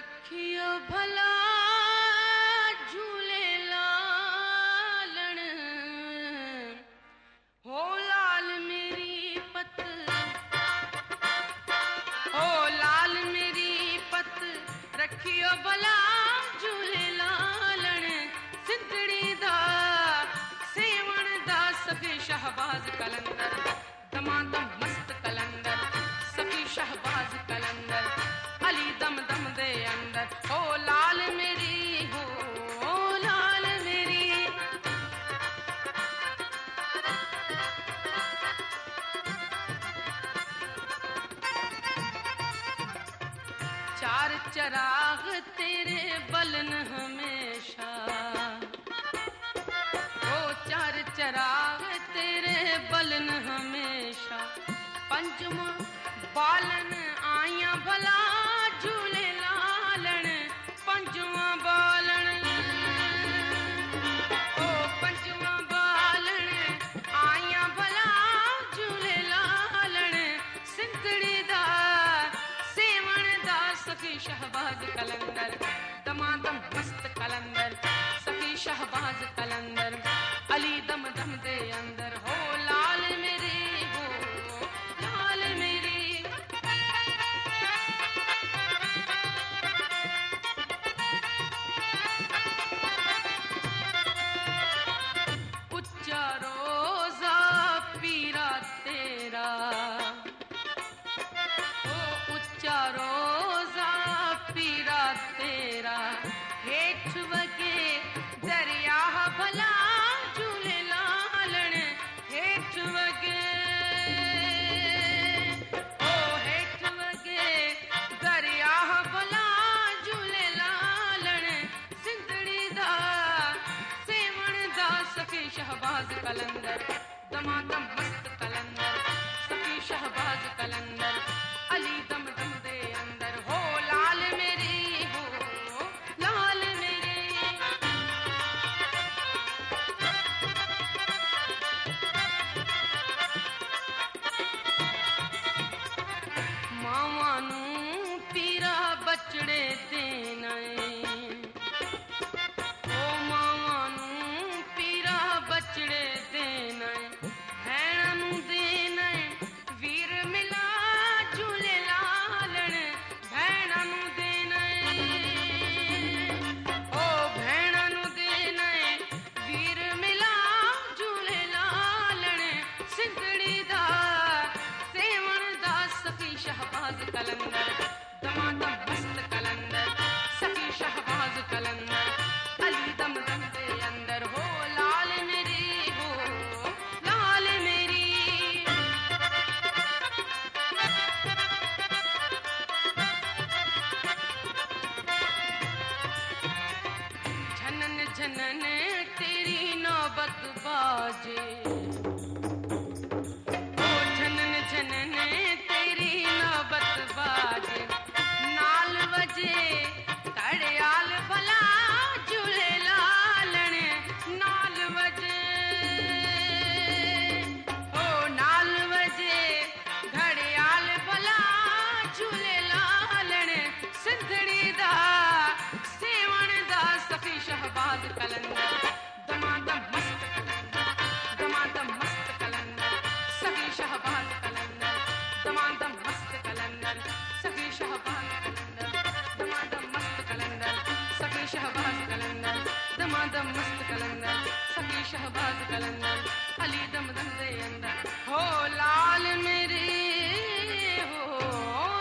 रखियो भला झूले लालण, हो लाल मेरी पत, हो लाल मेरी पत, रखियो भला झूले लालण। सिंधड़ी दा सेवण दा सखी शहबाज कलंदर, दमादम मस्त कलंदर, सखी शहबाज कलंदर, अली दम दम दे अंदर। हो लाल मेरी, हो लाल मेरी। चार चराग तेरे बलन हमेशा, हो चार चराग तेरे बलन हमेशा। पंचमा बालन आया भला झूले लालण, पंचवा बालन, ओ पंचवा बालन आया भला झूले लालण। सिंधड़ी दा सेवण दा सखी शहबाज कलंदर, दमादम मस्त कलंदर, सखी शहबाज कलंदर, अली दम दम दे अंदर। हो लाल मेरी, हो लाल मेरी। उच्चा रोजा पीरा तेरा, ओ उच्चा रोजा पीरा तेरा। हेठ वगे दरिया भला झूले लालण, हेठ वगे, ओ हेठ वगे दरिया भला झूले लालण। सिंधड़ी दा सेवण दा सखी शहबाज कलंदर, दमादम मस्त कलंदर, सखी शहबाज कलंदर, अली दम दम दे अंदर। हो लाल मेरी, हो लाल मेरी। मावां नूं पीरा बचड़े देना है, ओ मावां नूं पीरा बचड़े देना है। भैणां नूं देना है वीर मिला झूले लालण, भैणां नूं देना है, ओ भैणां नूं देना है वीर मिला झूले लालण। सिंधड़ी दा सेवण दा सखी शहबाज कलंदर, दमादम मस्त कलंदर, सखी शहबाज कलंदर, अली दम दम दे अंदर। हो लाल मेरी, हो लाल मेरी। झनन झनन तेरी नौबत बाजे, ओ झनन झनन तेरी नौबत बाजे। नाल बजे घड़ियाल भला झूले लालण, नाल बजे, ओ नाल बजे घड़ियाल भला झूले लालण। सिंधड़ी दा सेवण दा सखी शहबाज कलंदर, दमादम मस्त कलंदर, दमादम मस्त कलंदर, सखी शहबाज कलंदर, दमादम मस्त कलंदर, सखी शहबाज कलंदर, दमादम मस्त कलंदर, सखी शहबाज कलंदर, दमादम मस्त कलंदर, सखी शहबाज कलंदर, अली दम दम दे अंदर। हो लाल मेरी, हो